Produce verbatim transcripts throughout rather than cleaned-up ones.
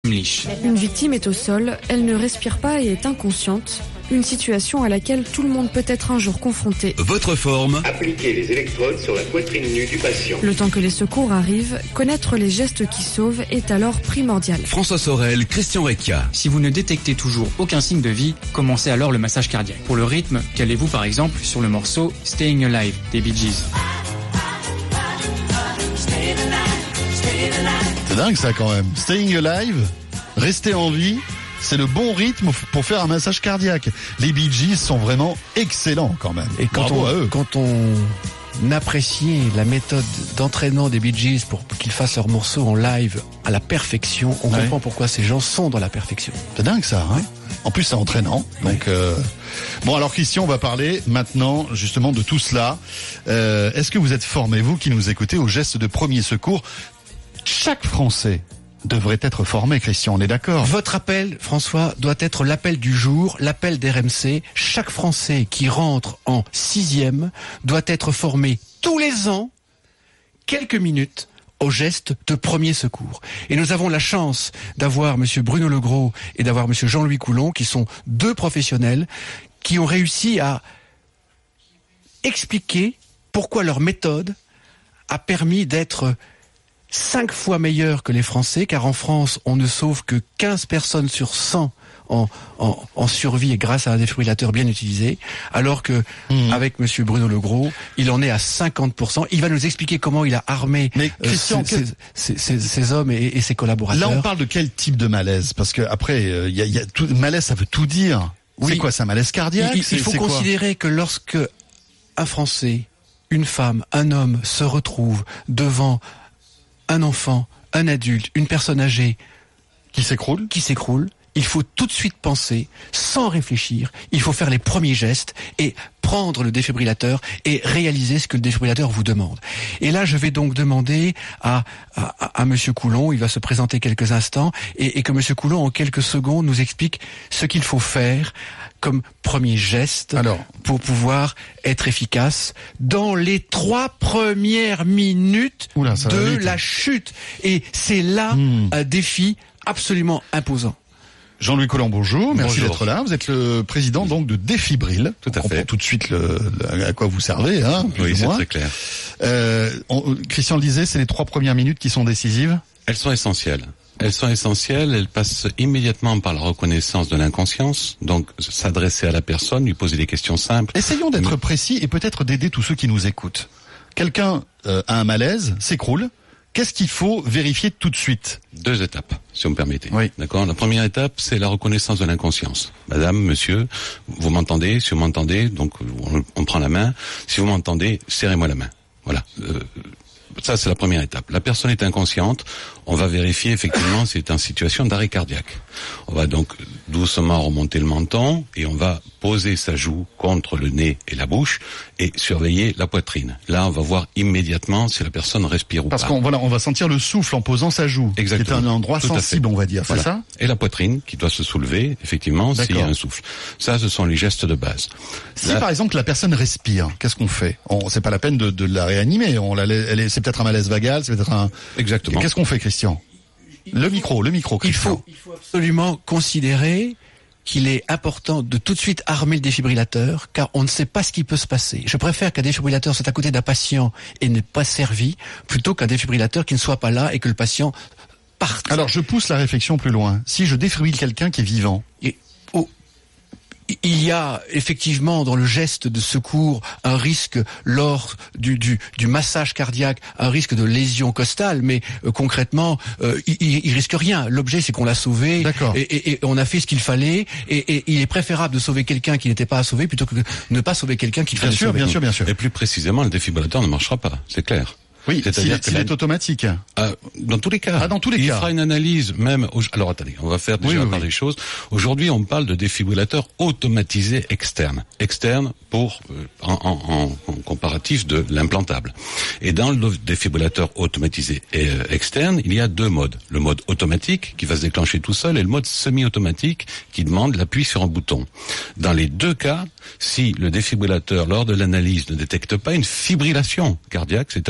Une victime est au sol, elle ne respire pas et est inconsciente. Une situation à laquelle tout le monde peut être un jour confronté. Votre forme. Appliquez les électrodes sur la poitrine nue du patient. Le temps que les secours arrivent, connaître les gestes qui sauvent est alors primordial. François Sorel, Christian Recchia. Si vous ne détectez toujours aucun signe de vie, commencez alors le massage cardiaque. Pour le rythme, calez-vous par exemple sur le morceau Staying Alive des Bee Gees. C'est dingue ça quand même. Staying Alive, rester en vie. C'est le bon rythme pour faire un massage cardiaque. Les Bee Gees sont vraiment excellents quand même. Et quand Bravo on, à eux. quand on appréciait la méthode d'entraînement des Bee Gees pour qu'ils fassent leurs morceaux en live à la perfection, on ouais. comprend pourquoi ces gens sont dans la perfection. C'est dingue ça, hein. En plus c'est entraînant. Donc ouais. euh... bon alors Christian, on va parler maintenant justement de tout cela. Euh, est-ce que vous êtes formé, vous qui nous écoutez, aux gestes de premier secours? Chaque Français devrait être formé, Christian, on est d'accord? Votre appel, François, doit être l'appel du jour, l'appel d'R M C. Chaque Français qui rentre en sixième doit être formé tous les ans, quelques minutes, aux gestes de premier secours. Et nous avons la chance d'avoir monsieur Bruno Legros et d'avoir monsieur Jean-Louis Coulon, qui sont deux professionnels, qui ont réussi à expliquer pourquoi leur méthode a permis d'être cinq fois meilleur que les Français, car en France, on ne sauve que quinze personnes sur cent en, en, en survie et grâce à un défibrillateur bien utilisé, alors que mmh. avec monsieur Bruno Legros, il en est à cinquante pour cent. Il va nous expliquer comment il a armé Mais Christian, euh, ces, ces, ces, ces hommes et, et ses collaborateurs. Là, on parle de quel type de malaise? Parce que après, il euh, y a, y a tout, malaise, ça veut tout dire. Oui. C'est quoi, c'est un malaise cardiaque? Il, il faut considérer que lorsque un Français, une femme, un homme se retrouve devant un enfant, un adulte, une personne âgée qui s'écroule, qui s'écroule, il faut tout de suite penser, sans réfléchir, il faut faire les premiers gestes et prendre le défibrillateur et réaliser ce que le défibrillateur vous demande. Et là, je vais donc demander à, à, à monsieur Coulon, il va se présenter quelques instants, et, et que monsieur Coulon, en quelques secondes, nous explique ce qu'il faut faire comme premier geste Alors, pour pouvoir être efficace dans les trois premières minutes oula, de la chute. Et c'est là mmh. un défi absolument imposant. Jean-Louis Coulon, bonjour, merci bonjour. d'être là. Vous êtes le président donc de Défibril. Tout à on fait. comprend tout de suite le, le, à quoi vous servez, hein. Oui, c'est très clair. Euh, on, Christian le disait, c'est les trois premières minutes qui sont décisives. Elles sont essentielles. Elles sont essentielles, elles passent immédiatement par la reconnaissance de l'inconscience, donc s'adresser à la personne, lui poser des questions simples. Essayons d'être Mais... précis et peut-être d'aider tous ceux qui nous écoutent. Quelqu'un euh, a un malaise, s'écroule, qu'est-ce qu'il faut vérifier tout de suite? Deux étapes, si vous me permettez. Oui. D'accord. La première étape, c'est la reconnaissance de l'inconscience. Madame, monsieur, vous m'entendez? Si vous m'entendez, donc on, on prend la main. Si vous m'entendez, serrez-moi la main. Voilà. Euh, Ça, c'est la première étape. La personne est inconsciente. On va vérifier effectivement si c'est en situation d'arrêt cardiaque. On va donc doucement remonter le menton et on va poser sa joue contre le nez et la bouche et surveiller la poitrine. Là, on va voir immédiatement si la personne respire ou Parce pas. Parce qu'on voilà, on va sentir le souffle en posant sa joue. Exactement. C'est un endroit Tout sensible, on va dire. Voilà. C'est ça? Et la poitrine qui doit se soulever, effectivement, s'il y a un souffle. Ça, ce sont les gestes de base. Si Là, par exemple la personne respire, qu'est-ce qu'on fait? On, c'est pas la peine de, de la réanimer. On la, elle est, c'est peut-être un malaise vagal, c'est peut-être un. Exactement. Qu'est-ce qu'on fait, Christian? Le micro, le micro, Christian. Il faut, il faut absolument considérer qu'il est important de tout de suite armer le défibrillateur, car on ne sait pas ce qui peut se passer. Je préfère qu'un défibrillateur soit à côté d'un patient et n'est pas servi, plutôt qu'un défibrillateur qui ne soit pas là et que le patient parte. Alors, je pousse la réflexion plus loin. Si je défibrille quelqu'un qui est vivant, et, oh, il y a effectivement dans le geste de secours un risque lors du, du, du massage cardiaque, un risque de lésion costale, mais euh, concrètement, euh, il, il risque rien. L'objet, c'est qu'on l'a sauvé et, et, et on a fait ce qu'il fallait. Et, et il est préférable de sauver quelqu'un qui n'était pas à sauver plutôt que de ne pas sauver quelqu'un qui fallait bien sûr, sauver. Bien sûr, bien sûr. Et plus précisément, le défibrillateur ne marchera pas, c'est clair. Oui, s'il est, la... est automatique. Euh, dans tous les cas. Ah, dans tous les il cas. fera une analyse même. Au... Alors attendez, on va faire déjà oui, oui, par oui. les choses. Aujourd'hui, on parle de défibrillateur automatisé externe. Externe pour euh, en, en, en comparatif de l'implantable. Et dans le défibrillateur automatisé euh, externe, il y a deux modes. Le mode automatique qui va se déclencher tout seul et le mode semi-automatique qui demande l'appui sur un bouton. Dans les deux cas, si le défibrillateur lors de l'analyse ne détecte pas une fibrillation cardiaque, c'est-à-dire un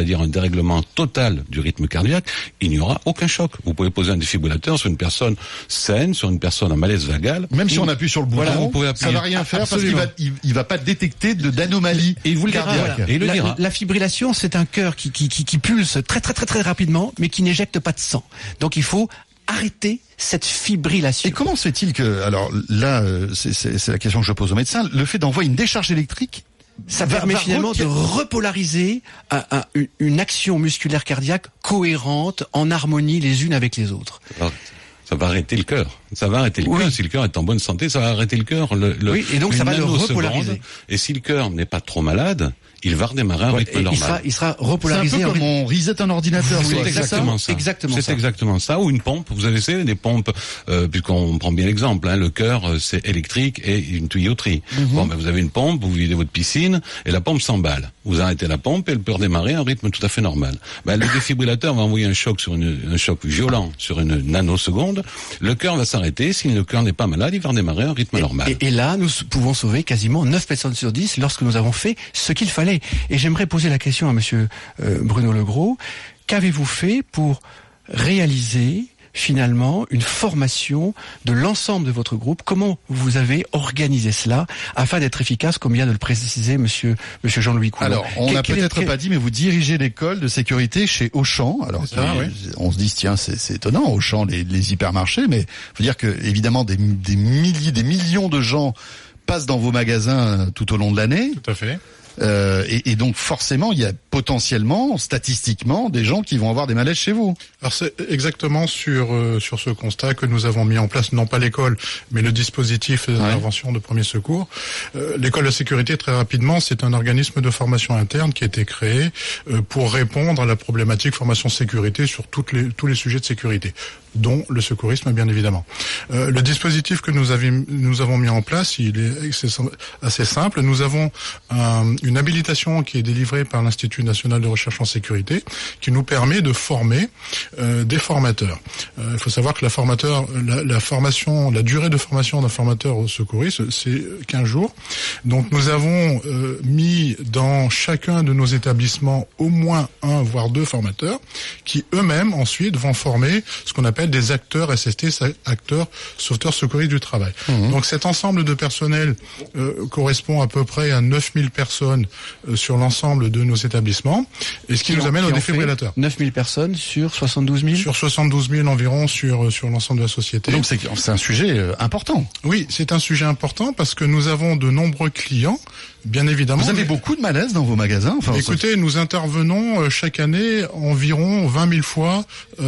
dérèglement total du rythme cardiaque, il n'y aura aucun choc. Vous pouvez poser un défibrillateur sur une personne saine, sur une personne en malaise vagal. Même si on appuie sur le bouton, voilà, vous pouvez appuyer. Ça va rien faire Absolument. parce qu'il va, il, il va pas détecter de d'anomalie et il vous le dira. cardiaque. Voilà. Et il le la, dira. la fibrillation, c'est un cœur qui, qui, qui, qui pulse très très très très rapidement, mais qui n'éjecte pas de sang. Donc il faut arrêter cette fibrillation. Et comment se fait-il que, alors là, euh, c'est, c'est, c'est la question que je pose au médecin, le fait d'envoyer une décharge électrique, ça va, permet va finalement requ... de repolariser un, un, une action musculaire cardiaque cohérente, en harmonie les unes avec les autres. Alors, ça va arrêter le cœur. Ça va arrêter le oui. cœur. Si le cœur est en bonne santé, ça va arrêter le cœur. Le, le, oui, et donc ça va le repolariser. Et si le cœur n'est pas trop malade, il va redémarrer un ouais, rythme normal. Il sera, il sera repolarisé. C'est un peu comme on reset un ordinateur. C'est quoi. exactement ça. ça. Exactement c'est ça. exactement ça. Ou une pompe. Vous avez essayé des pompes, euh, puisqu'on prend bien l'exemple. Hein, le cœur, c'est électrique et une tuyauterie. Mm-hmm. Bon, ben vous avez une pompe, vous videz votre piscine et la pompe s'emballe. Vous arrêtez la pompe et elle peut redémarrer à un rythme tout à fait normal. Ben, le défibrillateur va envoyer un choc sur une, un choc violent sur une nanoseconde. Le cœur va s'arrêter. Si le cœur n'est pas malade, il va redémarrer à un rythme et, normal. Et, et là, nous pouvons sauver quasiment neuf personnes sur dix lorsque nous avons fait ce qu'il fallait. Et j'aimerais poser la question à monsieur euh, Bruno Legros. Qu'avez-vous fait pour réaliser finalement une formation de l'ensemble de votre groupe? Comment vous avez organisé cela afin d'être efficace, comme vient de le préciser monsieur monsieur Jean-Louis Coulon? Alors, on n'a peut-être est... pas dit, mais vous dirigez l'école de sécurité chez Auchan. Alors, ça, qui, oui. on se dit, tiens, c'est, c'est étonnant, Auchan, les, les hypermarchés, mais faut dire que évidemment des, des milliers, des millions de gens passent dans vos magasins tout au long de l'année. Tout à fait. Euh, et, et donc forcément, il y a potentiellement, statistiquement, des gens qui vont avoir des malaises chez vous. Alors c'est exactement sur euh, sur ce constat que nous avons mis en place, non pas l'école, mais le dispositif d'intervention ouais. de premier secours. Euh, l'école de sécurité, très rapidement, c'est un organisme de formation interne qui a été créé euh, pour répondre à la problématique formation sécurité sur toutes les tous les sujets de sécurité, dont le secourisme, bien évidemment. Euh, le dispositif que nous, avions, nous avons mis en place, il est assez simple. Nous avons un, une habilitation qui est délivrée par l'Institut national de recherche en sécurité, qui nous permet de former euh, des formateurs. Euh, il faut savoir que la, formateur, la, la formation, la durée de formation d'un formateur au secouriste, c'est quinze jours. Donc nous avons euh, mis dans chacun de nos établissements au moins un, voire deux formateurs, qui eux-mêmes ensuite vont former ce qu'on appelle des acteurs S S T, acteurs sauveteurs secouristes du travail. Mmh. Donc cet ensemble de personnel euh, correspond à peu près à neuf mille personnes euh, sur l'ensemble de nos établissements, et ce qui, qui nous amène au défibrillateur. neuf mille personnes sur soixante-douze mille Sur soixante-douze mille environ sur sur l'ensemble de la société. Donc c'est, c'est un sujet euh, important. Oui, c'est un sujet important parce que nous avons de nombreux clients, bien évidemment. Vous avez mais... beaucoup de malaises dans vos magasins? Enfin, écoutez, ça... nous intervenons euh, chaque année environ vingt mille fois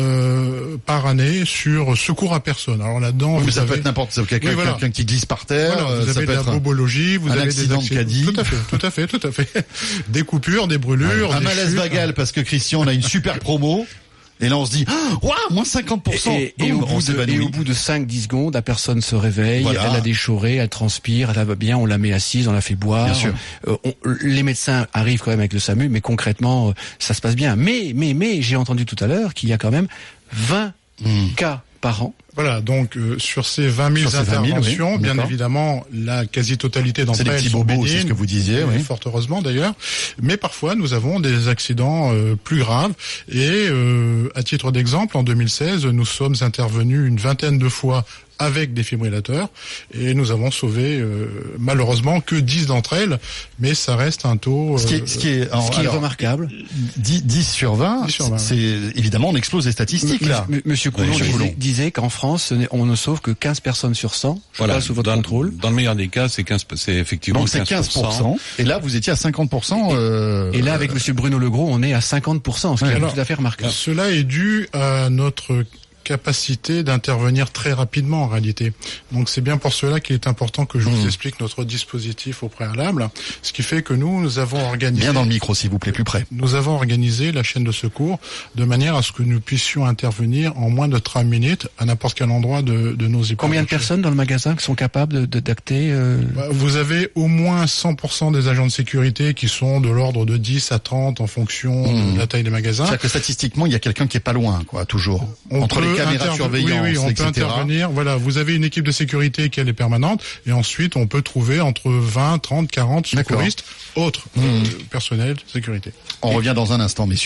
euh, par année sur secours à personne. Alors là-dedans, oui, vous mais ça avez... peut être n'importe quoi. Quelqu'un, oui, voilà. quelqu'un qui glisse par terre. Voilà, vous ça avez peut de la être bobologie, vous un avez accident des de caddie. Tout à fait, tout à fait, tout à fait. Des coupures, des brûlures, un des malaise chutes. vagal parce que Christian, on a une super promo. Et là, on se dit, waouh, moins cinquante pour cent. Et, et, et, au, bout de, et au bout de cinq dix secondes, la personne se réveille, voilà. Elle a déchoré, elle transpire, elle va bien, on la met assise, on la fait boire. Bien sûr. Euh, on, les médecins arrivent quand même avec le SAMU, mais concrètement, ça se passe bien. Mais, mais, mais, j'ai entendu tout à l'heure qu'il y a quand même vingt mmh. cas par an. Voilà, donc euh, sur ces vingt mille interventions, oui, bien évidemment, la quasi-totalité d'entre elles sont bénignes, c'est ce que vous disiez, oui. Fort heureusement d'ailleurs. Mais parfois, nous avons des accidents euh, plus graves. Et euh, à titre d'exemple, en deux mille seize, nous sommes intervenus une vingtaine de fois avec des fibrillateurs, et nous avons sauvé euh, malheureusement que dix d'entre elles, mais ça reste un taux... Euh, ce qui est, ce qui est, alors, ce qui est remarquable. dix, dix sur vingt, dix sur vingt c'est, c'est évidemment, on explose les statistiques, là. M- Monsieur Coulon oui, disait, disait qu'en France, on ne sauve que quinze personnes sur cent. Je voilà, passe sous votre dans, contrôle. Dans le meilleur des cas, c'est quinze, c'est effectivement donc quinze pour cent. Donc c'est quinze pour cent. Et là, vous étiez à cinquante pour cent. Euh, et là, avec Monsieur Bruno Legros, on est à cinquante pour cent, ce qui ouais, est alors, tout à fait remarquable. Cela est dû à notre capacité d'intervenir très rapidement en réalité. Donc c'est bien pour cela qu'il est important que je vous mmh. explique notre dispositif au préalable, ce qui fait que nous, nous avons organisé... Bien dans le micro, s'il vous plaît, plus près. Nous avons organisé la chaîne de secours de manière à ce que nous puissions intervenir en moins de trente minutes à n'importe quel endroit de, de nos hypermarchés. Combien de personnes dans le magasin qui sont capables de, de d'acter euh... Vous avez au moins cent pour cent des agents de sécurité qui sont de l'ordre de dix à trente en fonction mmh. de la taille des magasins. C'est-à-dire que statistiquement, il y a quelqu'un qui est pas loin, quoi, toujours. On Entre les caméras de surveillance, oui, oui, on et peut cetera. intervenir. Voilà, vous avez une équipe de sécurité qui elle est permanente, et ensuite on peut trouver entre vingt, trente, quarante secouristes autres mmh. euh, personnels de sécurité. On et revient dans un instant, messieurs.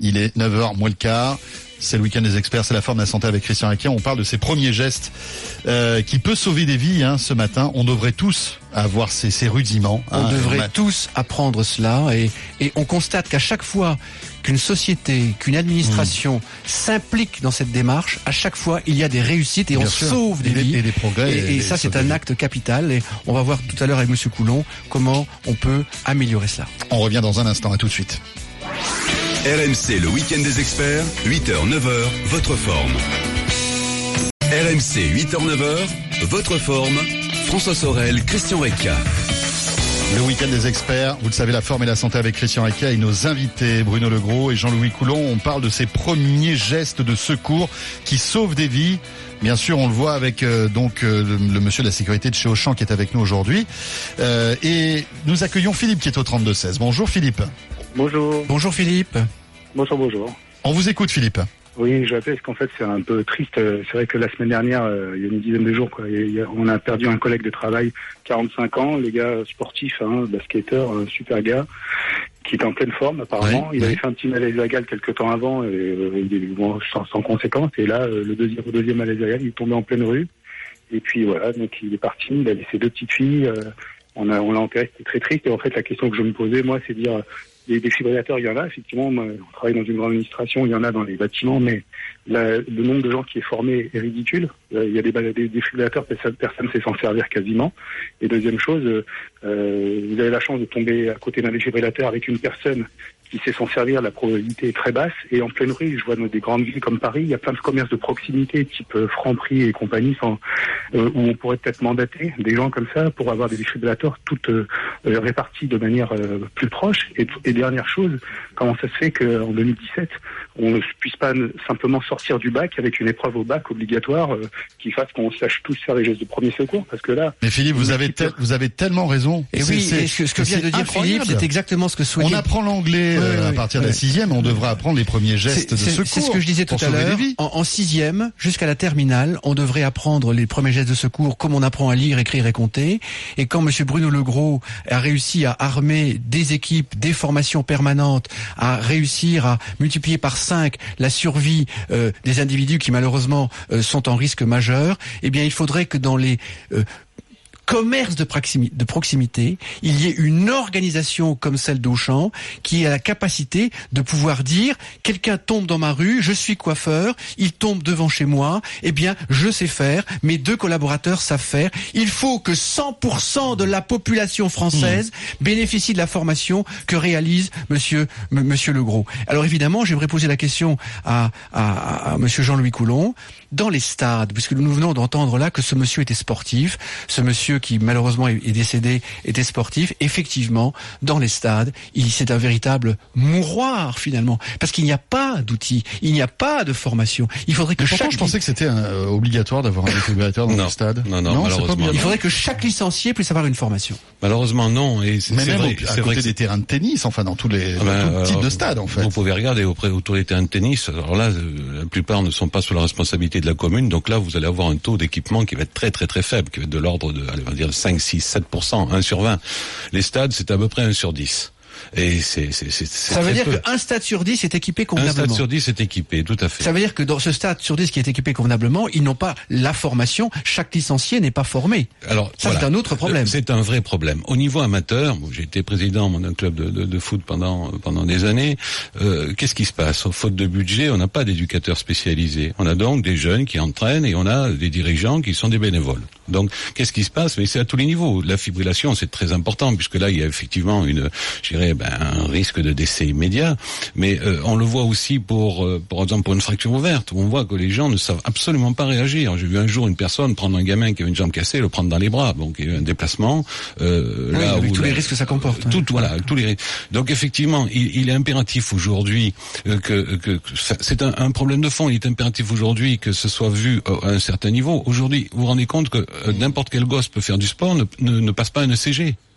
Il est neuf heures moins le quart. C'est le week-end des experts, c'est la forme de la santé avec Christian Requier. On parle de ces premiers gestes euh, qui peuvent sauver des vies. Hein, ce matin, on devrait tous avoir ces, ces rudiments. On hein, devrait ma... tous apprendre cela et, et on constate qu'à chaque fois qu'une société, qu'une administration mmh. s'implique dans cette démarche, à chaque fois il y a des réussites et Bien on sûr. sauve des et vies. Et des progrès. Et, et, et ça c'est un acte capital et on va voir tout à l'heure avec Monsieur Coulon comment on peut améliorer cela. On revient dans un instant, à tout de suite. R M C, le week-end des experts, huit heures neuf heures, votre forme. R M C, huit heures neuf heures, votre forme, François Sorel, Christian Requier. Le week-end des experts, vous le savez, la forme et la santé avec Christian Requier et nos invités Bruno Legros et Jean-Louis Coulon. On parle de ces premiers gestes de secours qui sauvent des vies. Bien sûr, on le voit avec euh, donc euh, le, le monsieur de la sécurité de chez Auchan qui est avec nous aujourd'hui. Euh, et nous accueillons Philippe qui est au trente-deux seize. Bonjour Philippe. Bonjour. Bonjour Philippe. Bonjour, bonjour. On vous écoute Philippe. Oui, je rappelle parce qu'en fait c'est un peu triste. C'est vrai que la semaine dernière, euh, il y a une dizaine de jours, quoi, il y a, on a perdu un collègue de travail, quarante-cinq ans, le gars sportif, hein, basketteur, un super gars, qui était en pleine forme apparemment. Oui, il oui. avait fait un petit malaise vagal quelques temps avant, et, euh, il est, bon, sans, sans conséquence. Et là, euh, le deuxième, le deuxième malaise vagal, il est tombé en pleine rue. Et puis voilà, donc il est parti. Il a laissé deux petites filles. Euh, on a, on l'a enterré. C'était très triste. Et en fait, la question que je me posais, moi, c'est de dire. Des défibrillateurs, il y en a, effectivement. Moi, on travaille dans une grande administration, il y en a dans les bâtiments, mais la, le nombre de gens qui est formé est ridicule. Il y a des, des défibrillateurs, personne ne sait s'en servir quasiment. Et deuxième chose, euh, vous avez la chance de tomber à côté d'un défibrillateur avec une personne qui sait s'en servir, la probabilité est très basse. Et en pleine rue, je vois dans des grandes villes comme Paris, il y a plein de commerces de proximité, type Franprix et compagnie, sans, euh, où on pourrait peut-être mandater des gens comme ça pour avoir des défibrillateurs toutes euh, répartis de manière euh, plus proche. Et, et dernière chose, comment ça se fait qu'en deux mille dix-sept, on ne puisse pas simplement sortir du bac avec une épreuve au bac obligatoire euh, qui fasse qu'on sache tous faire les gestes de premier secours, parce que là... Mais Philippe, vous avez, tel, vous avez tellement raison. Et oui, et ce, ce que vient de dire Philippe, c'est exactement ce que souhaitait... On apprend l'anglais Oui, euh, oui, à partir oui. de la sixième, on devrait apprendre les premiers gestes c'est, de secours. C'est ce que je disais tout à l'heure. En, en sixième, jusqu'à la terminale, on devrait apprendre les premiers gestes de secours comme on apprend à lire, écrire et compter. Et quand Monsieur Bruno Legros a réussi à armer des équipes, des formations permanentes, à réussir à multiplier par cinq la survie euh, des individus qui malheureusement euh, sont en risque majeur, eh bien il faudrait que dans les euh, commerce de proximité, de proximité, il y ait une organisation comme celle d'Auchan qui a la capacité de pouvoir dire quelqu'un tombe dans ma rue, je suis coiffeur, il tombe devant chez moi, eh bien je sais faire, mes deux collaborateurs savent faire. Il faut que cent pour cent de la population française mmh. bénéficie de la formation que réalise Monsieur M- Monsieur Legros. Alors évidemment, j'aimerais poser la question à, à, à Monsieur Jean-Louis Coulon. Dans les stades, puisque nous venons d'entendre là que ce monsieur était sportif, ce monsieur qui malheureusement est décédé était sportif, effectivement, dans les stades, il, c'est un véritable mouroir finalement, parce qu'il n'y a pas d'outils, il n'y a pas de formation. Il faudrait que Mais pourtant, chaque... je pensais que c'était euh, obligatoire d'avoir un défibrillateur dans non, le stade. Non, non, non malheureusement. Il faudrait que chaque licencié puisse avoir une formation. Malheureusement, non. Et c'est, Mais c'est même vrai, au, à c'est vrai côté que des terrains de tennis, enfin dans tous les Ah ben, dans tout type euh, de stades en fait. Vous pouvez regarder auprès, autour des terrains de tennis. Alors là, la plupart ne sont pas sous la responsabilité de la commune. Donc là, vous allez avoir un taux d'équipement qui va être très très très faible, qui va être de l'ordre de, allez, on va dire cinq, six, sept pour cent, un sur vingt. Les stades, c'est à peu près un sur dix. Et c'est, c'est, c'est, c'est Ça veut dire peu. qu'un stade sur dix est équipé Un convenablement. stade sur dix est équipé, tout à fait. Ça veut dire que dans ce stade sur dix qui est équipé convenablement, ils n'ont pas la formation. Chaque licencié n'est pas formé. Alors, ça, voilà. c'est un autre problème. C'est un vrai problème. Au niveau amateur, j'ai été président d'un club de, de, de foot pendant pendant des années. Euh, qu'est-ce qui se passe? Faute de budget, on n'a pas d'éducateurs spécialisés. On a donc des jeunes qui entraînent et on a des dirigeants qui sont des bénévoles. Donc, qu'est-ce qui se passe? Mais c'est à tous les niveaux. La fibrillation, c'est très important puisque là, il y a effectivement une, je dirais, ben, un risque de décès immédiat. Mais euh, on le voit aussi pour, euh, par exemple, pour une fracture ouverte, où on voit que les gens ne savent absolument pas réagir. J'ai vu un jour une personne prendre un gamin qui avait une jambe cassée, le prendre dans les bras. Donc, il y a eu un déplacement. Euh, oui, là avec où tous la, les risques que ça comporte. Tout, hein. voilà, tous les risques. Donc, effectivement, il, il est impératif aujourd'hui euh, que, que, que ça, c'est un, un problème de fond. Il est impératif aujourd'hui que ce soit vu à un certain niveau. Aujourd'hui, vous vous rendez compte que euh, n'importe quel gosse peut faire du sport, ne, ne, ne passe pas un E C G.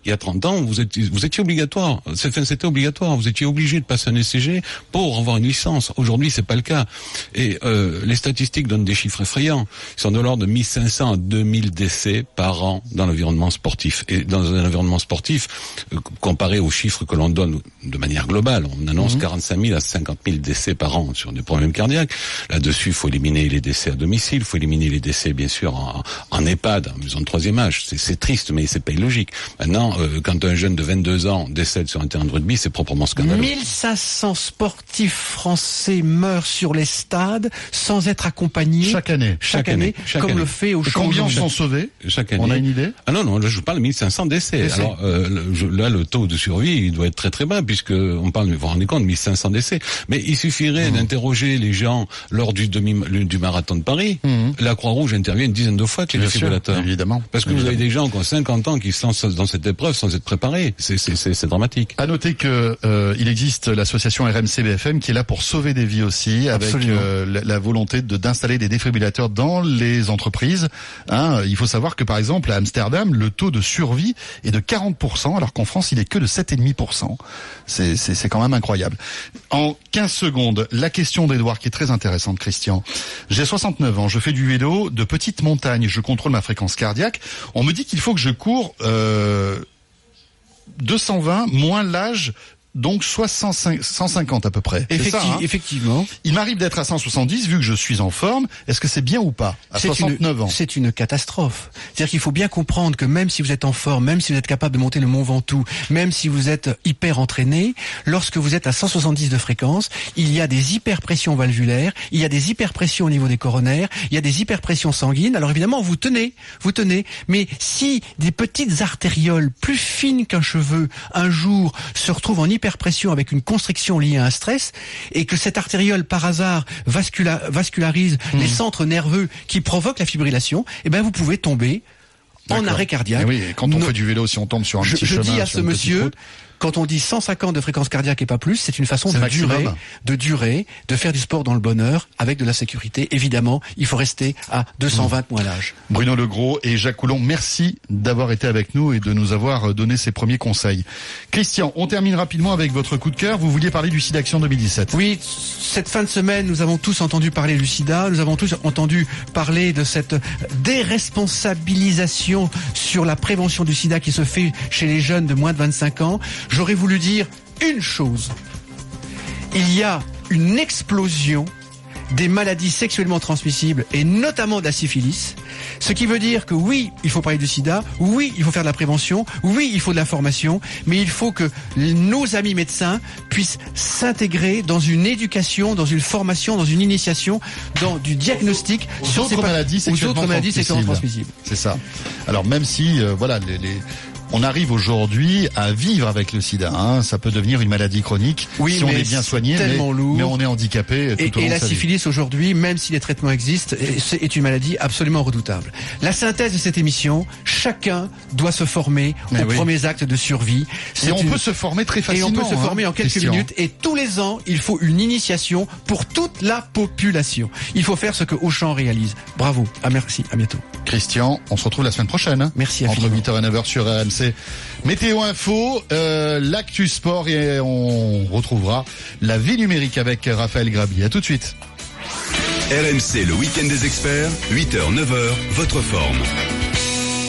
il y a trente ans, vous étiez, vous étiez obligatoire. C'était obligatoire. Vous étiez obligé de passer un S C G pour avoir une licence. Aujourd'hui, c'est pas le cas. Et euh, les statistiques donnent des chiffres effrayants. Ils sont de l'ordre de mille cinq cents à deux mille décès par an dans l'environnement sportif. Et dans un environnement sportif, euh, comparé aux chiffres que l'on donne de manière globale, on annonce mmh. quarante-cinq mille à cinquante mille décès par an sur des problèmes cardiaques. Là-dessus, il faut éliminer les décès à domicile, il faut éliminer les décès, bien sûr, en, en EHPAD, en maison de troisième âge. C'est, c'est triste, mais c'est pas illogique. Maintenant, euh, quand un jeune de vingt-deux ans décède sur un terrain de rugby, c'est proprement scandaleux. mille cinq cents sportifs français meurent sur les stades sans être accompagnés. Chaque année. Chaque, chaque année, chaque comme année. le fait au champ. Combien sont sauvés? Chaque année. On a une idée? Ah non, non, là, je parle de mille cinq cents décès. décès. Alors, euh, le, je, là, le taux de survie, il doit être très très bas, puisque on parle, vous vous rendez compte, mille cinq cents décès. Mais il suffirait mmh. d'interroger les gens lors du demi, du marathon de Paris. Mmh. La Croix-Rouge intervient une dizaine de fois avec les défibrillateurs. Évidemment. Parce que évidemment. vous avez des gens qui ont cinquante ans qui se lancent dans cette épreuve sans être préparés. C'est, c'est, c'est, c'est dramatique. À noter que euh, il existe l'association R M C B F M qui est là pour sauver des vies aussi, avec euh, la, la volonté de d'installer des défibrillateurs dans les entreprises. Hein, il faut savoir que par exemple à Amsterdam, le taux de survie est de quarante pour cent, alors qu'en France il est que de sept virgule cinq pour cent. C'est, c'est, c'est quand même incroyable. En quinze secondes, la question d'Edouard qui est très intéressante, Christian. J'ai soixante-neuf ans, je fais du vélo de petite montagne, je contrôle ma fréquence cardiaque. On me dit qu'il faut que je cours euh, deux cent vingt moins l'âge, donc soit cent cinquante à peu près. Effecti- ça, hein effectivement. Il m'arrive d'être à cent soixante-dix vu que je suis en forme. Est-ce que c'est bien ou pas à c'est soixante-neuf une, ans? C'est une catastrophe. C'est-à-dire qu'il faut bien comprendre que même si vous êtes en forme, même si vous êtes capable de monter le Mont Ventoux, même si vous êtes hyper entraîné, lorsque vous êtes à cent soixante-dix de fréquence, il y a des hyperpressions valvulaires, il y a des hyperpressions au niveau des coronaires, il y a des hyperpressions sanguines. Alors évidemment, vous tenez, vous tenez. Mais si des petites artérioles plus fines qu'un cheveu, un jour, se retrouvent en hyperpression avec une constriction liée à un stress, et que cette artériole, par hasard, vascula- vascularise mmh. les centres nerveux qui provoquent la fibrillation, eh ben vous pouvez tomber D'accord. en arrêt cardiaque. Et oui, et quand on non. fait du vélo, si on tombe sur un je, petit je chemin, dis à ce monsieur, quand on dit cent cinquante de fréquence cardiaque et pas plus, c'est une façon c'est de maximum. durer, de durer, de faire du sport dans le bonheur, avec de la sécurité. Évidemment, il faut rester à deux cent vingt mmh. moins l'âge. Bruno Legros et Jacques Coulon, merci d'avoir été avec nous et de nous avoir donné ces premiers conseils. Christian, on termine rapidement avec votre coup de cœur. Vous vouliez parler du SIDAction deux mille dix-sept. Oui, cette fin de semaine, nous avons tous entendu parler du sida, nous avons tous entendu parler de cette déresponsabilisation sur la prévention du sida qui se fait chez les jeunes de moins de vingt-cinq ans. J'aurais voulu dire une chose. Il y a une explosion des maladies sexuellement transmissibles et notamment de la syphilis. Ce qui veut dire que oui, il faut parler du sida, oui, il faut faire de la prévention, oui, il faut de la formation, mais il faut que nos amis médecins puissent s'intégrer dans une éducation, dans une formation, dans une initiation, dans du diagnostic aux sur autres ces maladies sexuellement, autres maladies sexuellement transmissibles. C'est ça. Alors même si, euh, voilà, les... les... on arrive aujourd'hui à vivre avec le sida. Hein. Ça peut devenir une maladie chronique oui, si on est bien soigné, mais, mais on est handicapé tout et, au long et de la sa syphilis vie. aujourd'hui, même si les traitements existent, est une maladie absolument redoutable. La synthèse de cette émission, chacun doit se former mais aux oui. premiers actes de survie. Et on une... peut se former très facilement. Et on peut se hein, former en quelques Christian. minutes. Et tous les ans, il faut une initiation pour toute la population. Il faut faire ce que Auchan réalise. Bravo. Ah, merci. À bientôt. Christian, on se retrouve la semaine prochaine. Hein, merci. Entre huit heures et neuf heures sur R M C. Météo Info, euh, l'actu sport et on retrouvera la vie numérique avec Raphaël Grabi. À tout de suite. R M C, le week-end des experts, huit heures neuf heures, votre forme.